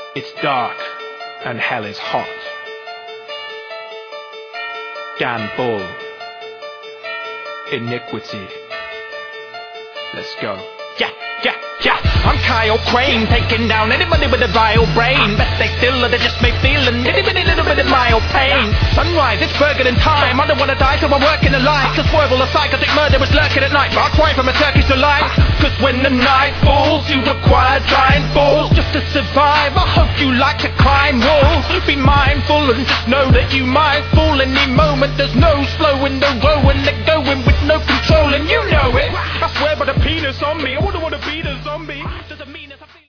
It's dark and hell is hot. Gan Bull. Iniquity. Let's go. Yeah. I'm Kyle Crane, taking down anybody with a vile brain. Best stay still or they just may feel a little bit of mild pain. Sunrise, it's burgening time. I don't wanna die, so I'm working a lie. Cause swerve a psychotic murder is lurking at night. Far cry from a Turkish delight. Cause when the night falls, you require giant balls just to survive. I hope you like to climb walls. Be mindful and just know that you might fall any moment. There's no slow in the row and they're going with no control, and you know it. I swear by the penis on me, I wouldn't wanna be the zombie.